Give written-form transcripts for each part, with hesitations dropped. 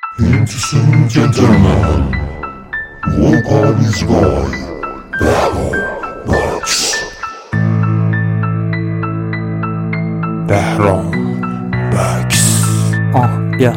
Ladies and gentlemen, welcome this boy, Bahram Bucks. بیا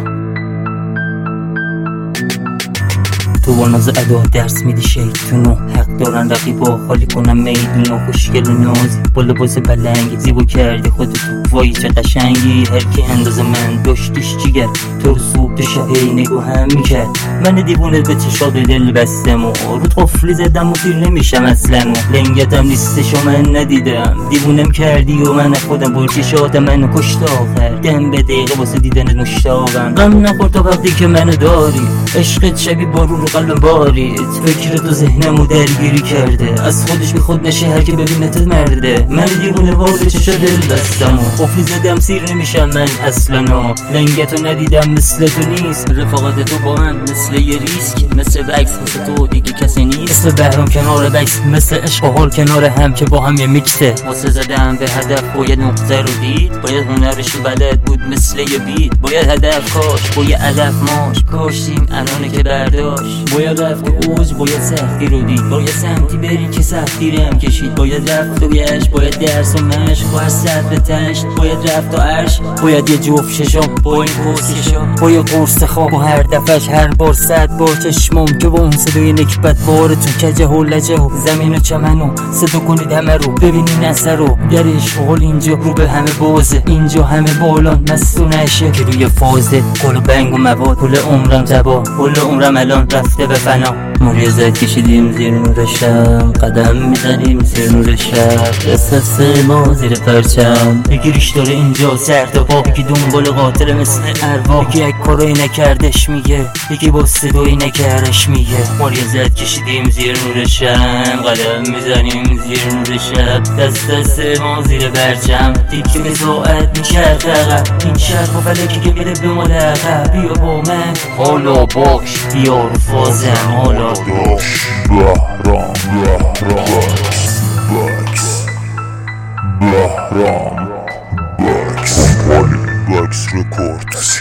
تو با ناز ادا درس میدی شیطونو، حق دارن رقیبا خالی کنم میدونو. خوشگل و نازی با لباس پلنگی زیبا کردی خودتو، وای چه قشنگی. هر کی انداز من داشتیش جیگر، تو رو صبح تو شب هی نگاه هم میکرد. من دیوونه به چشات دل بستم و رود قفلی زدم و دیر نمیشم اصلا. لنگتم نیستشو من ندیدم، دیوونم کردی و من خودم برچشات منو کشت آخر. دم به دقیقه واسه دیدنت مشتاقم، غم نخور تا وقتی که منو داری. عشقت شبیه بارون رو قلبم بارید، فکر تو ذهنمو درگیری کرده. از خودش بی خود نشه هر که ببینت مرده. من دیوونه واسه چشا دل بستم و قفلی زدم سیر نمیشم من اصلا. لنگتو ندیدم مثل تو نیست، رفاقت تو با من مثل یه ریسک. مثل بکس مثل تو دیگه کسی نیست، مثل بهرام کنار بکس، مثل عشق و حال کنار هم که با هم یه میکسه. واسه زدم به هدف باید نقطه رو دید، باید هنرش بلد بود مثل یه بیت. باید هدف کاش با یه علف ماش کاشتیم الانه که برداشت. باید رفت اوج، باید سختی رو دید، باید سمتی بری که سختی رم کشید. باید رفت و یش، باید درس و مشق، باید سر به تشت، باید رفت و عرش. باید یه جفت ششم با این پوسشم، باید قرص خواب و هر دفعش هر بار 100 بار چشمم که با اون صدای نکبت بار تو کجه و لجه و زمین و چمن و صدا کنید همه رو ببینین اثر رو. در عشق اینجا رو به همه بازه، اینجا همه بالان مست و نشه که روی فازه. کل و بنگ و مواد کل عمرم تبا، کل عمرم الان رفته به فنا. مریزت کشیدیم زیر نور شم، قدم میزنیم زیر نور شب. دست ما زیر پرچم، یکی ریش داره اینجا سرد و پا، یکی دنبال قاتل مثل ارواح. یکی یک کارایی نکردش میگه، یکی با صدایی نکردش میگه. مریزت کشیدیم زیر نور شم، قدم میزنیم زیر نور شب. دست ما زیر پرچم، تیک به ساعت میچرخ عقب. این چرخ و فلکی که میره به ما لقب. بیا با من حالا باش، بیا فازم حالا باش. Bahram Bucks. Bahram Bucks. Bucks Records.